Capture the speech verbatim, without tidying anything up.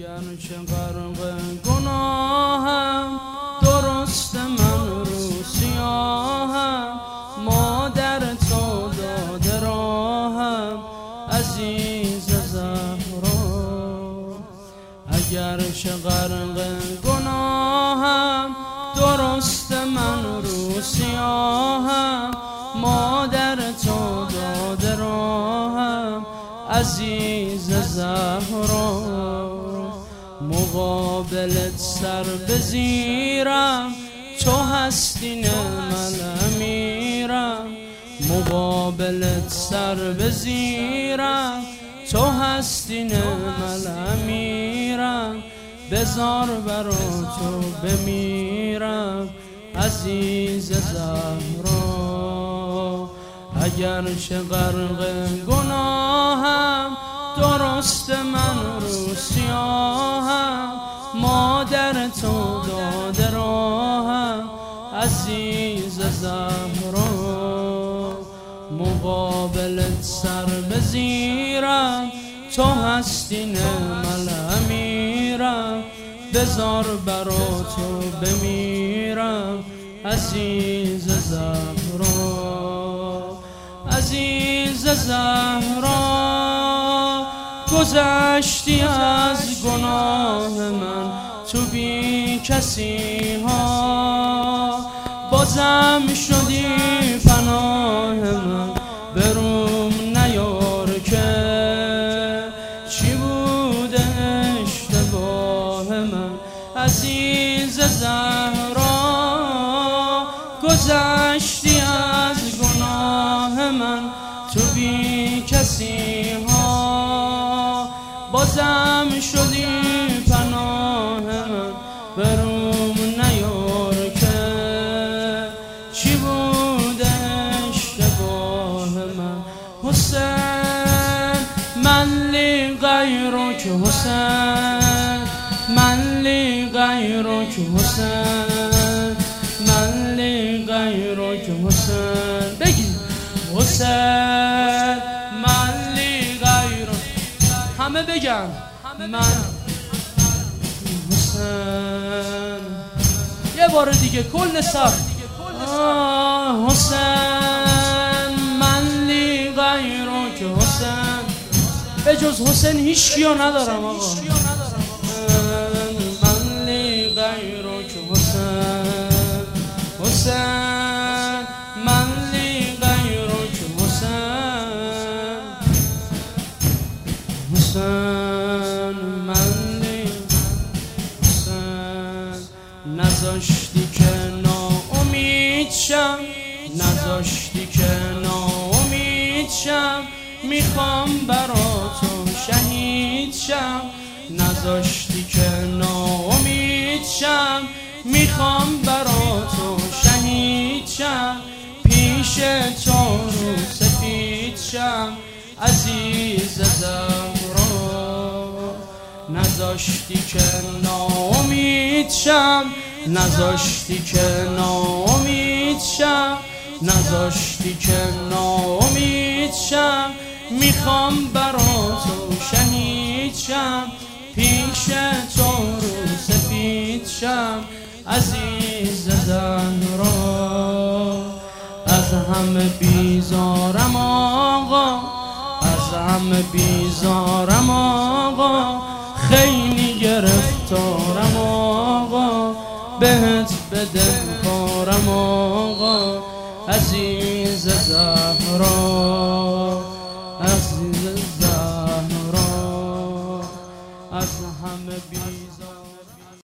اگرچه غرق گناهم درست من رو سیاهم، مادر تو داده راهم عزیز زهرا. اگرچه غرق گناهم درست من رو سیاهم، مادر تو داده راهم عزیز زهرا. مقابلت سر بزیرم تو هستی من امیرم، مقابلت سر بزیرم تو هستی من امیرم، بزار برا تو بمیرم عزیز زهرا. اگرچه غرق گناهم درست من رو سیاهم، مادر تو داده راهم عزیز زهرا. مقابلت سر بزیرم تو هستی من امیرم، بزار برا تو بمیرم عزیز زهرا. عزیز زهرا گذشتی از گناه من تو بی کسی ها، بازم شدی پناه من بروم نیار که چی بوده اشتباه من. عزیز زهرا گذشتی از گناه من تو بی کسی ها، بازم شدی پناه من بروم نیار که چی بوده اشتباه من. حسین من لی غیرک حسین، من لی غیرک حسین، من لی غیرک حسین. بگی حسین من لی غیرک، همه بگن من حسین. یه بار دیگه کل صف حسین من لی غیرک حسین، به جز حسین هیچ کیو ندارم آقا. من لی غیرک حسین، حسین من لی غیرک حسین، حسین من لی حسین. نذاشتی که ناامید شم، نذاشتی که ناامید شم، میخوام برا تو شهید شم. نذاشتی که ناامید شم، میخوام برا تو شهید شم، پیش تو رو سفید شم عزیز زهرا. نذاشتی که ناامید شم، نذاشتی که ناامید شم، نذاشتی که ناامید شم، میخوام برا تو شهید شم، پیش تو رو سفید شم عزیز زهرا. از همه بیزارم آقا، از همه بیزارم آقا، خیلی گرفتارم آقا، بهت بده کارم آقا عزیز زهرا.